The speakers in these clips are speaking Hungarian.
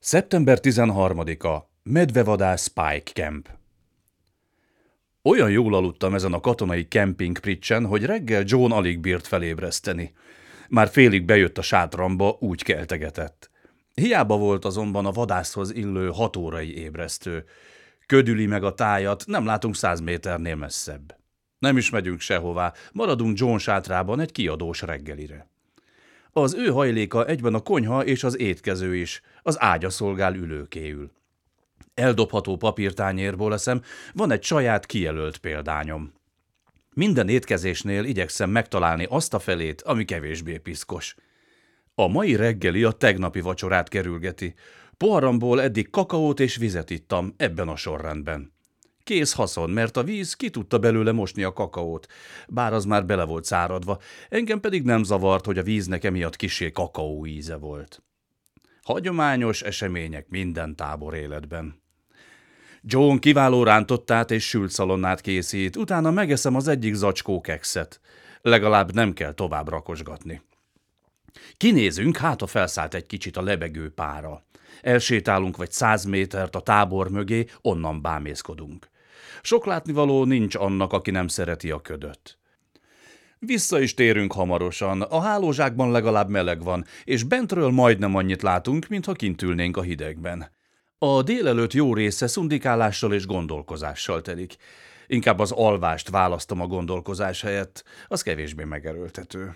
Szeptember 13-a. Medvevadász Spike Camp. Olyan jól aludtam ezen a katonai kemping pritchen, hogy reggel John alig bírt felébreszteni. Már félig bejött a sátramba, úgy keltegetett. Hiába volt azonban a vadászhoz illő 6 órai ébresztő. Ködüli meg a tájat, nem látunk 100 méternél messzebb. Nem is megyünk sehová, maradunk John sátrában egy kiadós reggelire. Az ő hajléka egyben a konyha és az étkező is, az ágya szolgál ülőkéül. Eldobható papírtányérból eszem, van egy saját kijelölt példányom. Minden étkezésnél igyekszem megtalálni azt a felét, ami kevésbé piszkos. A mai reggeli a tegnapi vacsorát kerülgeti. Poharamból eddig kakaót és vizet ittam, ebben a sorrendben. Kész haszon, mert a víz ki tudta belőle mosni a kakaót, bár az már bele volt száradva, engem pedig nem zavart, hogy a víznek emiatt kissé kakaó íze volt. Hagyományos események minden tábor életben. John kiváló rántottát és sült szalonnát készít, utána megeszem az egyik zacskó kekszet. Legalább nem kell tovább rakosgatni. Kinézünk, hát ha felszállt egy kicsit a lebegő pára. Elsétálunk vagy 100 métert a tábor mögé, onnan bámészkodunk. Sok látnivaló nincs annak, aki nem szereti a ködöt. Vissza is térünk hamarosan, a hálózsákban legalább meleg van, és bentről majdnem annyit látunk, mintha kint ülnénk a hidegben. A délelőtt jó része szundikálással és gondolkozással telik. Inkább az alvást választom a gondolkozás helyett, az kevésbé megerőltető.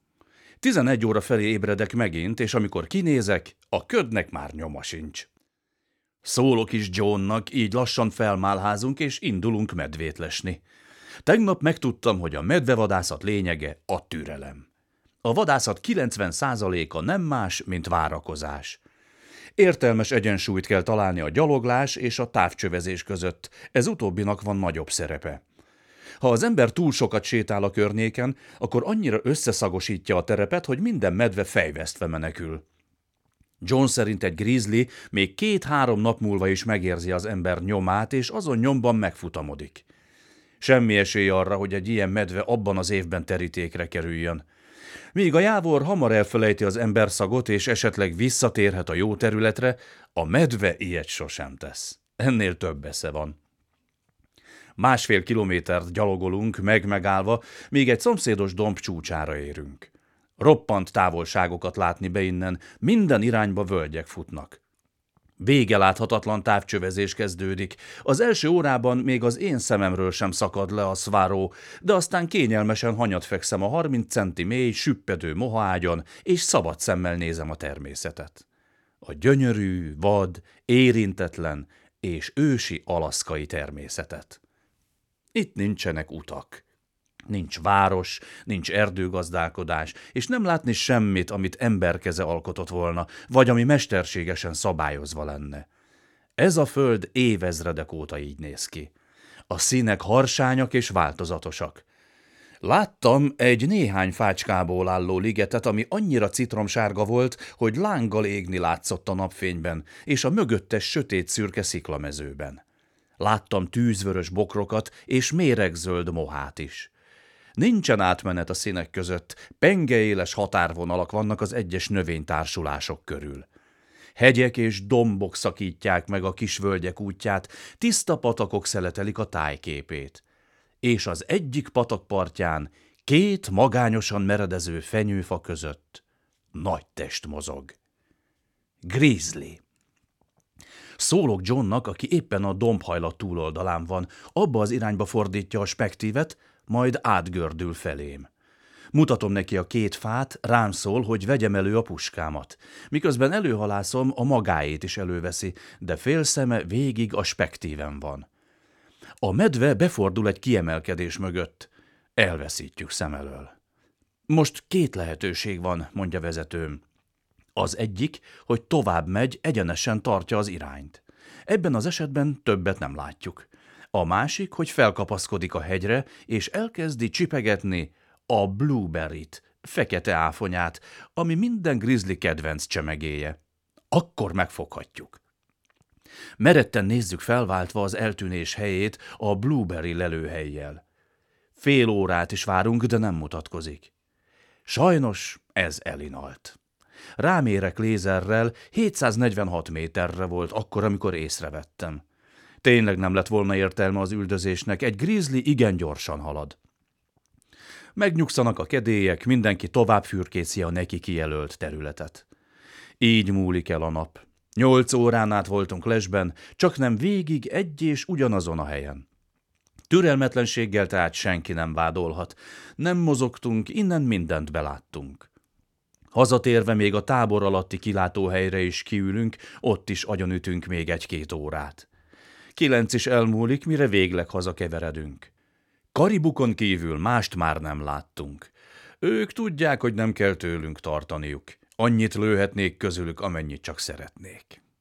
11 óra felé ébredek megint, és amikor kinézek, a ködnek már nyoma sincs. Szólok is Johnnak, így lassan felmálházunk, és indulunk medvét lesni. Tegnap megtudtam, hogy a medvevadászat lényege a türelem. A vadászat 90%-a nem más, mint várakozás. Értelmes egyensúlyt kell találni a gyaloglás és a távcsövezés között, ez utóbbinak van nagyobb szerepe. Ha az ember túl sokat sétál a környéken, akkor annyira összeszagosítja a terepet, hogy minden medve fejvesztve menekül. John szerint egy grizzly még 2-3 nap múlva is megérzi az ember nyomát, és azon nyomban megfutamodik. Semmi esély arra, hogy egy ilyen medve abban az évben terítékre kerüljön. Míg a jávor hamar elfelejti az ember szagot, és esetleg visszatérhet a jó területre, a medve ilyet sosem tesz. Ennél több esze van. 1,5 kilométert gyalogolunk, megállva, míg egy szomszédos domb csúcsára érünk. Roppant távolságokat látni be innen, minden irányba völgyek futnak. Vége láthatatlan távcsövezés kezdődik. Az első órában még az én szememről sem szakad le a szváró, de aztán kényelmesen hanyat fekszem a 30 centi mély, süppedő mohaágyon, és szabad szemmel nézem a természetet. A gyönyörű, vad, érintetlen és ősi alaszkai természetet. Itt nincsenek utak. Nincs város, nincs erdőgazdálkodás, és nem látni semmit, amit emberkeze alkotott volna, vagy ami mesterségesen szabályozva lenne. Ez a föld évezredek óta így néz ki. A színek harsányak és változatosak. Láttam egy néhány fácskából álló ligetet, ami annyira citromsárga volt, hogy lánggal égni látszott a napfényben, és a mögöttes sötét-szürke sziklamezőben. Láttam tűzvörös bokrokat és méregzöld mohát is. Nincsen átmenet a színek között, pengeéles határvonalak vannak az egyes növénytársulások körül. Hegyek és dombok szakítják meg a kis völgyek útját, tiszta patakok szeletelik a tájképét. És az egyik patak partján 2 magányosan meredező fenyőfa között nagy test mozog. Grizzly. Szólok Johnnak, aki éppen a dombhajlat túloldalán van, abba az irányba fordítja a spektívet, majd átgördül felém. Mutatom neki a 2 fát, rám szól, hogy vegyem elő a puskámat. Miközben előhalászom, a magáét is előveszi, de félszeme végig a spektíven van. A medve befordul egy kiemelkedés mögött. Elveszítjük szem elől. Most 2 lehetőség van, mondja vezetőm. Az egyik, hogy tovább megy, egyenesen tartja az irányt. Ebben az esetben többet nem látjuk. A másik, hogy felkapaszkodik a hegyre, és elkezdi csipegetni a blueberryt, fekete áfonyát, ami minden grizzly kedvenc csemegéje. Akkor megfoghatjuk. Meretten nézzük felváltva az eltűnés helyét a blueberry lelőhellyel. Fél órát is várunk, de nem mutatkozik. Sajnos ez elinalt. Rámérek lézerrel, 746 méterre volt akkor, amikor észrevettem. Tényleg nem lett volna értelme az üldözésnek, egy grizzly igen gyorsan halad. Megnyugszanak a kedélyek, mindenki tovább fürkészi a neki kijelölt területet. Így múlik el a nap. 8 órán át voltunk lesben, csak nem végig egy és ugyanazon a helyen. Türelmetlenséggel tehát senki nem vádolhat. Nem mozogtunk, innen mindent beláttunk. Hazatérve még a tábor alatti kilátóhelyre is kiülünk, ott is agyonütünk még 1-2 órát. 9 is elmúlik, mire végleg hazakeveredünk. Karibukon kívül mást már nem láttunk. Ők tudják, hogy nem kell tőlünk tartaniuk. Annyit lőhetnék közülük, amennyit csak szeretnék.